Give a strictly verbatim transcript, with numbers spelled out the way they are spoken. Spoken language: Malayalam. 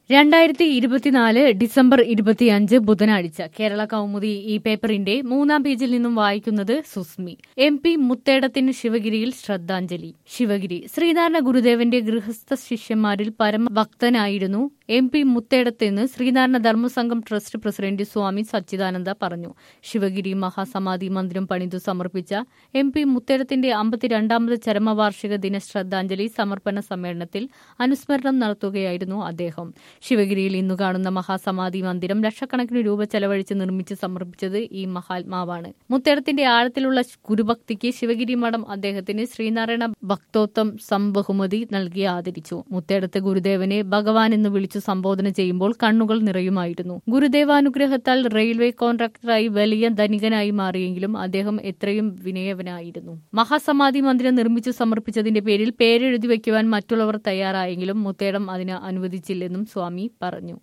രണ്ടായിരത്തി ഇരുപത്തിനാല് ഡിസംബർ ഇരുപത്തിയഞ്ച് ബുധനാഴ്ച കേരള കൗമുദി ഈ പേപ്പറിന്റെ മൂന്നാം പേജിൽ നിന്നും വായിക്കുന്നത് സുസ്മി. എം പി മുത്തേടത്തിന് ശിവഗിരിയിൽ ശ്രദ്ധാഞ്ജലി. ശിവഗിരി ശ്രീനാരായണ ഗുരുദേവന്റെ ഗൃഹസ്ഥ ശിഷ്യന്മാരിൽ പരമഭക്തനായിരുന്നു എം പി മുത്തേടത്തെന്ന് ശ്രീനാരായണ ധർമ്മസംഘം ട്രസ്റ്റ് പ്രസിഡന്റ് സ്വാമി സച്ചിദാനന്ദ പറഞ്ഞു. ശിവഗിരി മഹാസമാധി മന്ദിരം പണിതു സമർപ്പിച്ച എം പി മുത്തേടത്തിന്റെ അമ്പത്തിരണ്ടാമത് ചരമവാർഷിക ദിന ശ്രദ്ധാഞ്ജലി സമർപ്പണ സമ്മേളനത്തിൽ അനുസ്മരണം നടത്തുകയായിരുന്നു അദ്ദേഹം. ശിവഗിരിയിൽ ഇന്നു കാണുന്ന മഹാസമാധി മന്ദിരം ലക്ഷക്കണക്കിന് രൂപ ചെലവഴിച്ച് നിർമ്മിച്ച് സമർപ്പിച്ചത് ഈ മഹാത്മാവാണ്. മുത്തേടത്തിന്റെ ആഴത്തിലുള്ള ഗുരുഭക്തിക്ക് ശിവഗിരി മഠം അദ്ദേഹത്തിന് ശ്രീനാരായണ ഭക്തോത്തം സംബഹുമതി നൽകി ആദരിച്ചു. മുത്തേടത്തെ ഗുരുദേവനെ ഭഗവാൻ എന്ന് വിളിച്ചു സംബോധന ചെയ്യുമ്പോൾ കണ്ണുകൾ നിറയുമായിരുന്നു. ഗുരുദേവാനുഗ്രഹത്താൽ റെയിൽവേ കോൺട്രാക്ടറായി വലിയ ധനികനായി മാറിയെങ്കിലും അദ്ദേഹം എത്രയും വിനയവനായിരുന്നു. മഹാസമാധി മന്ദിരം നിർമ്മിച്ചു സമർപ്പിച്ചതിന്റെ പേരിൽ പേരെഴുതി വയ്ക്കുവാൻ മറ്റുള്ളവർ തയ്യാറായെങ്കിലും മുത്തേടം അതിന് അനുവദിച്ചില്ലെന്നും സ്വാമി പറഞ്ഞു.